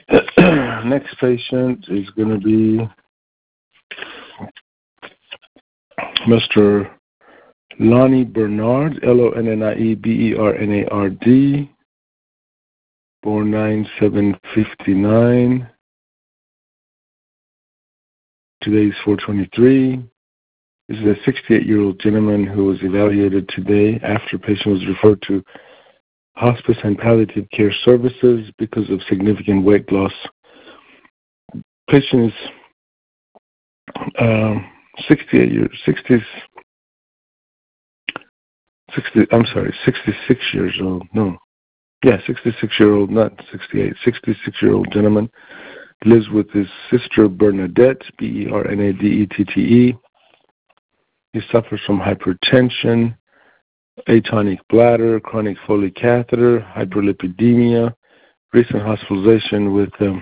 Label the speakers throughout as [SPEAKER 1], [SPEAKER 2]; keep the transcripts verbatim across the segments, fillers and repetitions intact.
[SPEAKER 1] Next patient is going to be Mister Lonnie Bernard, L O N N I E B E R N A R D, born nine seven fifty-nine. Today is four twenty-three. This is a sixty-eight-year-old gentleman who was evaluated today after patient was referred to hospice and palliative care services because of significant weight loss. Patient is um, sixty-eight years, sixty, sixty, I'm sorry, sixty-six years old. No, yeah, sixty-six-year-old, not sixty-eight, sixty-six-year-old gentleman. Lives with his sister Bernadette, B E R N A D E T T E. He suffers from hypertension, atonic bladder, chronic Foley catheter, hyperlipidemia, recent hospitalization with um,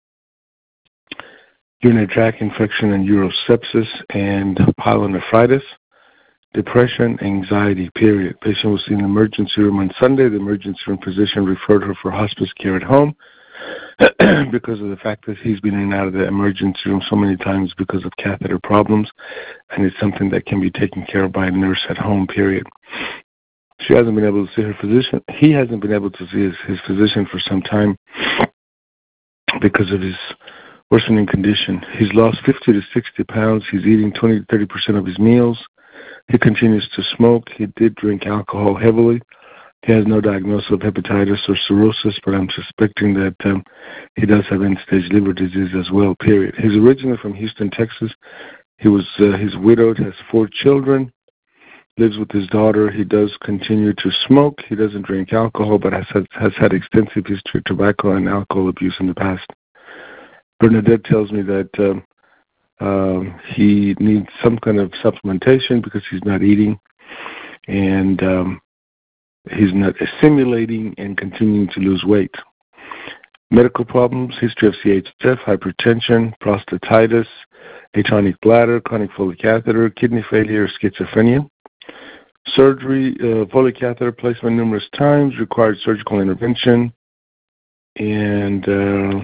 [SPEAKER 1] urinary tract infection and urosepsis and pyelonephritis, depression, anxiety, period. Patient was in the emergency room on Sunday. The emergency room physician referred her for hospice care at home because of the fact that he's been in and out of the emergency room so many times because of catheter problems, and it's something that can be taken care of by a nurse at home, period. She hasn't been able to see her physician. He hasn't been able to see his, his physician for some time because of his worsening condition. He's lost fifty to sixty pounds. He's eating twenty to thirty percent of his meals. He continues to smoke. He did drink alcohol heavily. He has no diagnosis of hepatitis or cirrhosis, but I'm suspecting that um, he does have end-stage liver disease as well, period. He's originally from Houston, Texas. He was uh, he's widowed, has four children, lives with his daughter. He does continue to smoke. He doesn't drink alcohol, but has had, has had extensive history of tobacco and alcohol abuse in the past. Bernadette tells me that um, um, he needs some kind of supplementation because he's not eating, and um, he's not assimilating and continuing to lose weight. Medical problems, history of C H F, hypertension, prostatitis, atonic bladder, chronic Foley catheter, kidney failure, schizophrenia. Surgery, uh, Foley catheter placement numerous times, required surgical intervention, and uh,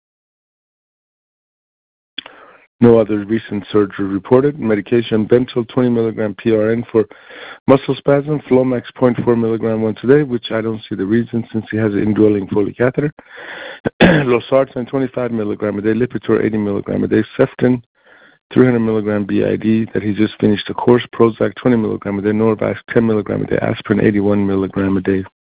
[SPEAKER 1] no other recent surgery reported. Medication, Bentyl twenty milligram P R N for muscle spasm, Flomax zero point four milligram once a day, which I don't see the reason since he has an indwelling Foley catheter. Losartan twenty-five milligram a day, Lipitor eighty milligram a day, Ceftin three hundred milligram B I D that he just finished the course, Prozac twenty milligram a day, Norvax ten milligram a day, aspirin eighty-one milligram a day.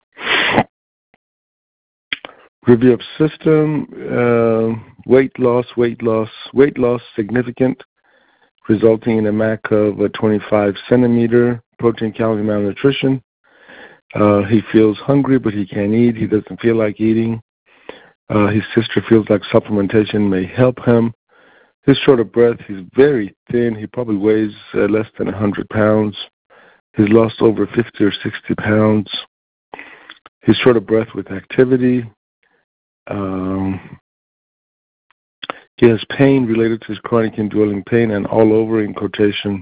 [SPEAKER 1] Review of system, uh, weight loss, weight loss, weight loss significant, resulting in a M A C of a twenty-five centimeter, protein calorie malnutrition. Uh, he feels hungry, but he can't eat. He doesn't feel like eating. Uh, his sister feels like supplementation may help him. He's short of breath. He's very thin. He probably weighs uh, less than one hundred pounds. He's lost over fifty or sixty pounds. He's short of breath with activity. Um, he has pain related to his chronic indwelling pain and all over in quotation.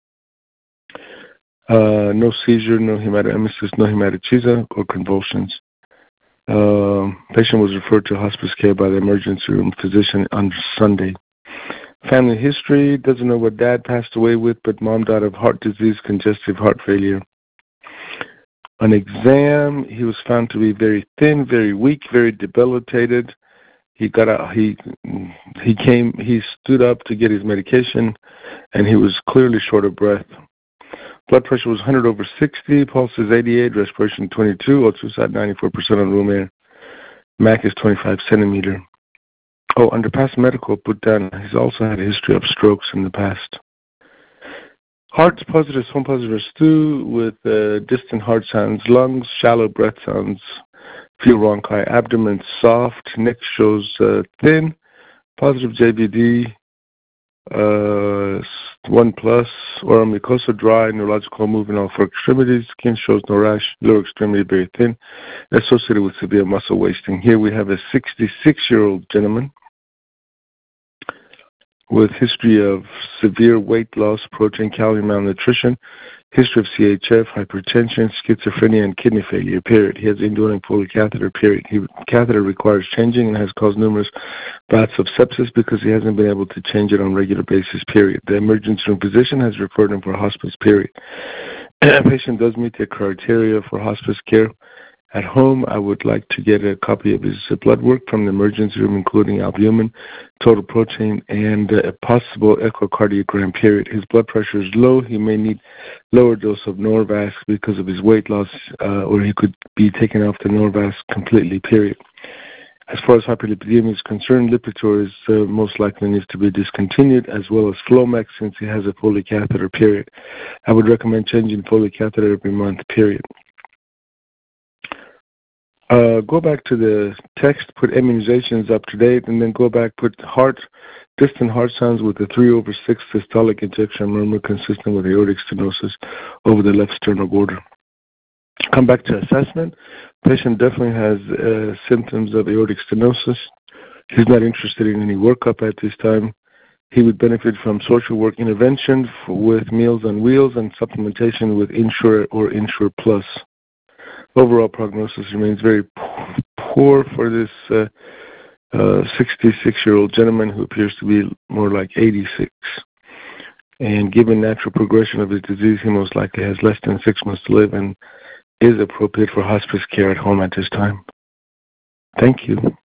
[SPEAKER 1] Uh, no seizure, no hematemesis, no hematochezia or convulsions. Um, patient was referred to hospice care by the emergency room physician on Sunday. Family history, doesn't know what dad passed away with, but mom died of heart disease, congestive heart failure. On exam, he was found to be very thin, very weak, very debilitated. He got out, he he came, he stood up to get his medication, and he was clearly short of breath. Blood pressure was one hundred over sixty, pulse is eighty-eight, respiration twenty-two, O two side ninety-four percent on room air. M A C is twenty-five centimeter. Oh, under past medical put down, he's also had a history of strokes in the past. Heart's positive, home positive stew with uh, distant heart sounds, lungs, shallow breath sounds, few bronchi, abdomen soft, neck shows uh, thin, positive J V D, uh, one plus, oral mucosa dry, neurological movement in all four extremities, skin shows no rash, lower extremity very thin, associated with severe muscle wasting. Here we have a sixty-six-year-old gentleman with history of severe weight loss, protein, calorie malnutrition. History of C H F, hypertension, schizophrenia, and kidney failure, period. He has indwelling Foley catheter, period. He, catheter requires changing and has caused numerous bouts of sepsis because he hasn't been able to change it on a regular basis, period. The emergency room physician has referred him for hospice, period. Patient does meet the criteria for hospice care. At home, I would like to get a copy of his blood work from the emergency room, including albumin, total protein, and a possible echocardiogram, period. His blood pressure is low. He may need lower dose of Norvasc because of his weight loss, uh, or he could be taken off the Norvasc completely, period. As far as hyperlipidemia is concerned, Lipitor is uh, most likely needs to be discontinued, as well as Flomax, since he has a Foley catheter, period. I would recommend changing Foley catheter every month, period. Uh, go back to the text, put immunizations up to date, and then go back, put heart, distant heart sounds with a three over six systolic ejection murmur consistent with aortic stenosis over the left sternal border. Come back to assessment. Patient definitely has uh, symptoms of aortic stenosis. He's not interested in any workup at this time. He would benefit from social work intervention with Meals on Wheels and supplementation with Insure or Insure Plus. Overall prognosis remains very poor for this uh, uh, sixty-six-year-old gentleman who appears to be more like eighty-six. And given natural progression of his disease, he most likely has less than six months to live and is appropriate for hospice care at home at this time. Thank you.